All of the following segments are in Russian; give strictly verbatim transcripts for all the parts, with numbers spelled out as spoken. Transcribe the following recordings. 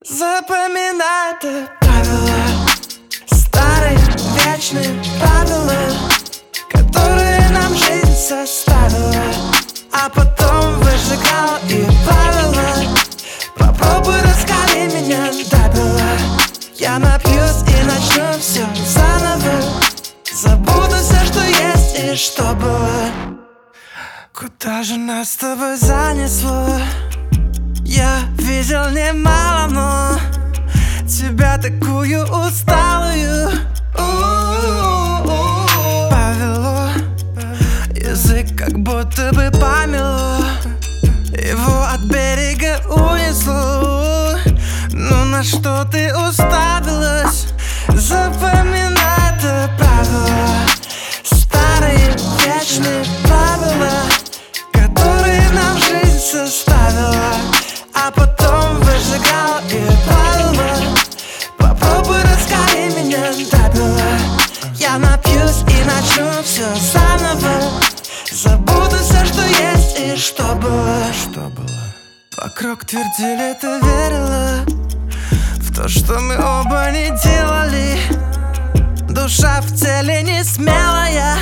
Запоминай это правила, старые вечные правила, которые нам жизнь составила, а потом выжигала и плавила. Попробуй раскали меня добила. Я напьюсь и начну все заново. Забуду все, что есть и что было. Куда же нас с тобой занесло? Я видел немало, но тебя такую усталую повело. Язык как будто бы помело, его от берега унесло. Ну на что ты уставилась? Запоминай это правило, старые вечные правила, которые нам жизнь составила, а потом выжигала и плавила. Попробуй раскали меня добила. Я напьюсь и начну все заново. Забуду все, что есть и что было. Что было? Вокруг твердили, ты верила в то, что мы оба не делали. Душа в теле не смелая.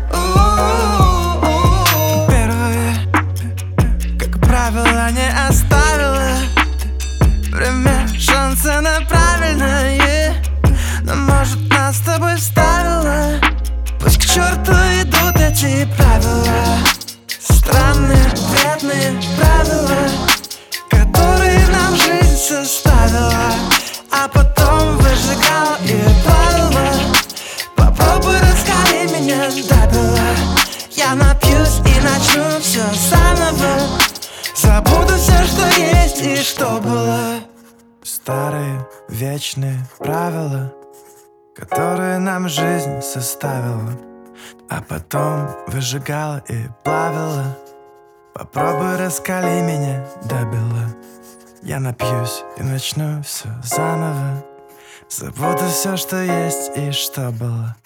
Первое, как правило, не оставила. Время шанса на правильное, но может нас с тобой вставила. Пусть к черту идут эти правила, странные, вредные правила, которые нам жизнь составила, а потом выжигала и плавила. Попробуй раскали меня добила. Я напьюсь и начну все заново. Забуду все, что есть и что было. Старые вечные правила, которые нам жизнь составила, а потом выжигала и плавила. Попробуй раскали меня добила. Я напьюсь и начну все заново. Забуду все, что есть и что было.